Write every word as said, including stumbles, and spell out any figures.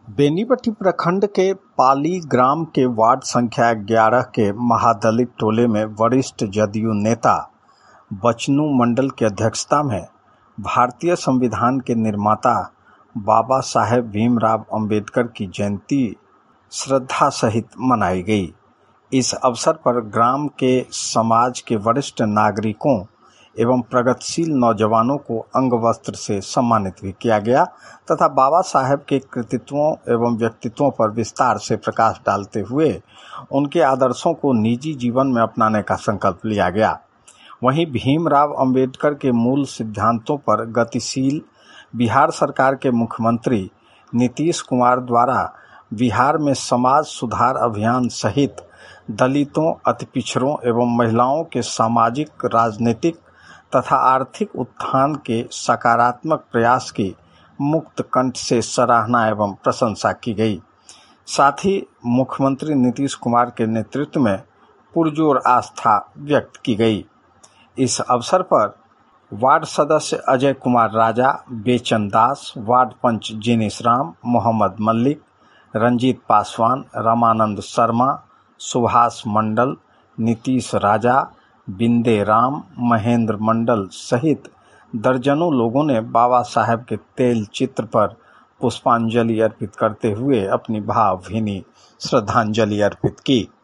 बेनीपट्टी प्रखंड के पाली ग्राम के वार्ड संख्या ग्यारह के महादलित टोले में वरिष्ठ जदयू नेता बचनू मंडल की अध्यक्षता में भारतीय संविधान के निर्माता बाबा साहेब भीमराव अंबेडकर की जयंती श्रद्धा सहित मनाई गई। इस अवसर पर ग्राम के समाज के वरिष्ठ नागरिकों एवं प्रगतिशील नौजवानों को अंग वस्त्र से सम्मानित भी किया गया तथा बाबा साहेब के कृतित्वों एवं व्यक्तित्वों पर विस्तार से प्रकाश डालते हुए उनके आदर्शों को निजी जीवन में अपनाने का संकल्प लिया गया। वहीं भीमराव अंबेडकर के मूल सिद्धांतों पर गतिशील बिहार सरकार के मुख्यमंत्री नीतीश कुमार द्वारा बिहार में समाज सुधार अभियान सहित दलितों, अति पिछड़ों एवं महिलाओं के सामाजिक, राजनीतिक तथा आर्थिक उत्थान के सकारात्मक प्रयास की मुक्त कंठ से सराहना एवं प्रशंसा की गई। साथ ही मुख्यमंत्री नीतीश कुमार के नेतृत्व में पुरजोर आस्था व्यक्त की गई। इस अवसर पर वार्ड सदस्य अजय कुमार राजा, बेचन दास, वार्ड पंच जिनेश राम, मोहम्मद मल्लिक, रंजीत पासवान, रामानंद शर्मा, सुभाष मंडल, नीतीश राजा, बिंदे राम, महेंद्र मंडल सहित दर्जनों लोगों ने बाबा साहेब के तेल चित्र पर पुष्पांजलि अर्पित करते हुए अपनी भावभीनी श्रद्धांजलि अर्पित की।